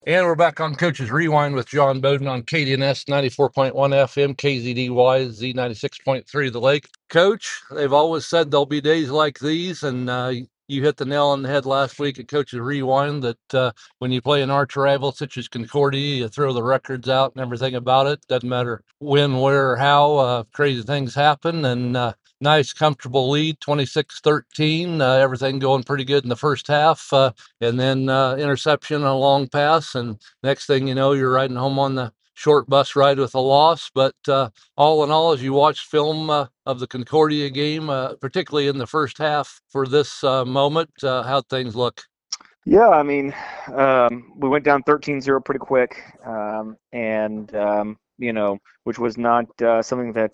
And we're back on Coach's Rewind with John Bowden on KDNS 94.1 FM, KZDY Z96.3 The Lake. Coach, they've always said there'll be days like these, and you hit the nail on the head last week at Coach's Rewind that when you play an arch rival such as Concordia, you throw the records out and everything about it. Doesn't matter when, where, or how, crazy things happen. And nice, comfortable lead, 26-13. Everything going pretty good in the first half. And then interception and a long pass. And next thing you know, you're riding home on the short bus ride with a loss. But all in all, as you watch film of the Concordia game, particularly in the first half for this moment, how'd things look? Yeah, I mean, we went down 13-0 pretty quick, and which was not something that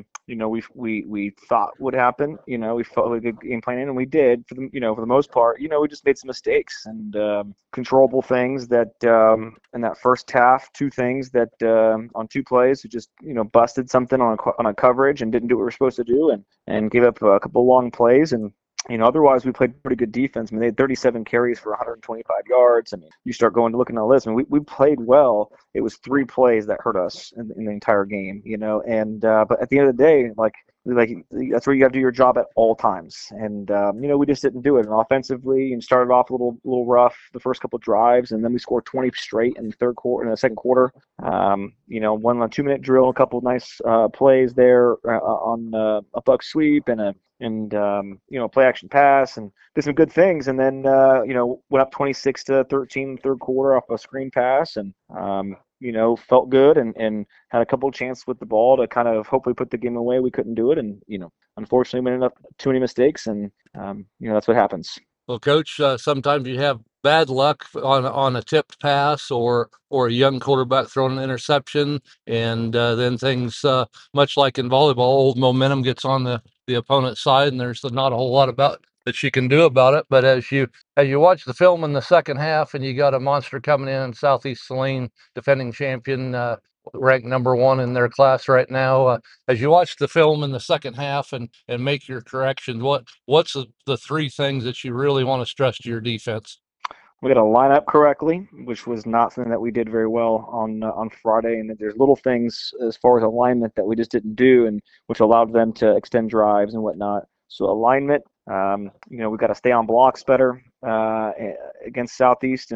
we thought would happen. We felt like a good game plan, and we did for the most part. We just made some mistakes and controllable things that in that first half, two things that on two plays, we just busted something on a coverage and didn't do what we were supposed to do, and gave up a couple long plays and. Otherwise we played pretty good defense. I mean, they had 37 carries for 125 yards. I mean, you start going to looking at the list, and we played well. It was three plays that hurt us in the entire game, and but at the end of the day, like that's where you got to do your job at all times. And we just didn't do it. And offensively, and started off a little rough the first couple of drives, and then we scored 20 straight in the second quarter. One on a 2-minute drill, a couple of nice plays there on a buck sweep and play action pass, and did some good things. And then went up 26-13 third quarter off a screen pass, and felt good and had a couple of chances with the ball to kind of hopefully put the game away. We couldn't do it, and unfortunately we ended up too many mistakes, and that's what happens. Well, Coach, sometimes you have bad luck on a tipped pass or a young quarterback throwing an interception, and then things, much like in volleyball, old momentum gets on the opponent's side, and there's not a whole lot about that she can do about it. But as you watch the film in the second half, and you got a monster coming in, Southeast Saline, defending champion, ranked number one in their class right now. As you watch the film in the second half and make your corrections, what's the three things that you really want to stress to your defense? We got to line up correctly, which was not something that we did very well on Friday. And there's little things as far as alignment that we just didn't do, and which allowed them to extend drives and whatnot. So alignment, we got to stay on blocks better against Southeast,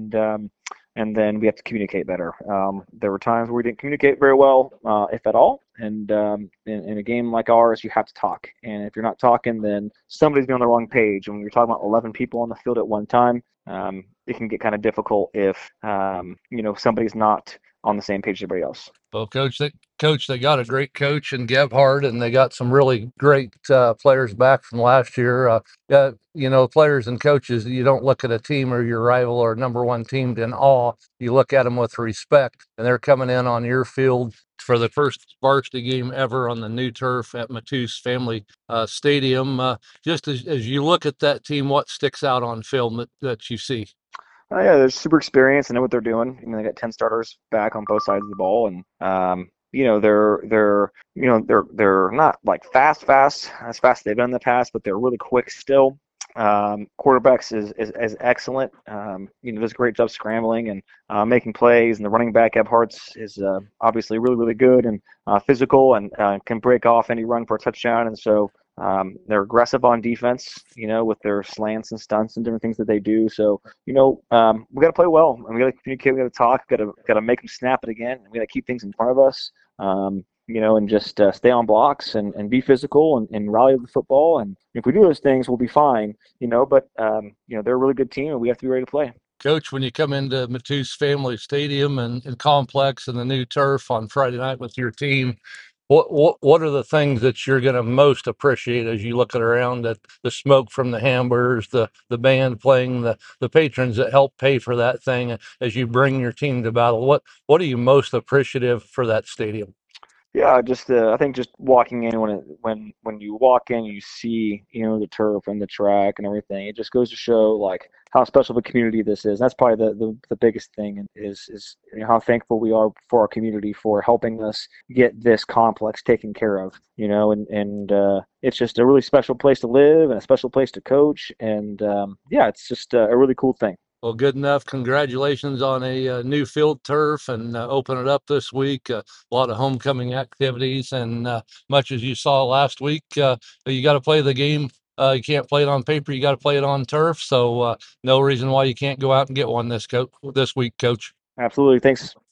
and then we have to communicate better. There were times where we didn't communicate very well, if at all. And in a game like ours, you have to talk. And if you're not talking, then somebody's on the wrong page. And when you're talking about 11 people on the field at one time, it can get kind of difficult if somebody's not on the same page as everybody else. Well, they got a great coach in Gebhardt, and they got some really great players back from last year. Players and coaches, you don't look at a team or your rival or number one team in awe. You look at them with respect, and they're coming in on your field for the first varsity game ever on the new turf at Matus Family Stadium. Just as you look at that team, what sticks out on film that you see? Yeah, they're super experienced and know what they're doing. I mean, they got 10 starters back on both sides of the ball, and they're not like fast as fast as they've been in the past, but they're really quick still. Quarterbacks is excellent. Does a great job scrambling and making plays, and the running back Ebhart's is obviously really, really good and physical, and can break off any run for a touchdown. And so they're aggressive on defense, with their slants and stunts and different things that they do. So we got to play well, and we got to communicate. We got to talk. Got to make them snap it again. And we got to keep things in front of us. And just stay on blocks and be physical and rally the football. And if we do those things, we'll be fine, But, they're a really good team, and we have to be ready to play. Coach, when you come into Matus Family Stadium and Complex and the new turf on Friday night with your team, what are the things that you're going to most appreciate as you look around at the smoke from the hamburgers, the band playing, the patrons that help pay for that thing as you bring your team to battle? What are you most appreciative for that stadium? Yeah, just I think just walking in when you walk in, you see the turf and the track and everything. It just goes to show like how special of a community this is. That's probably the biggest thing is how thankful we are for our community for helping us get this complex taken care of. And it's just a really special place to live and a special place to coach. And yeah, it's just a really cool thing. Well, good enough. Congratulations on a new field turf and open it up this week. A lot of homecoming activities, and much as you saw last week, you got to play the game. You can't play it on paper. You got to play it on turf. So no reason why you can't go out and get one this week, Coach. Absolutely. Thanks.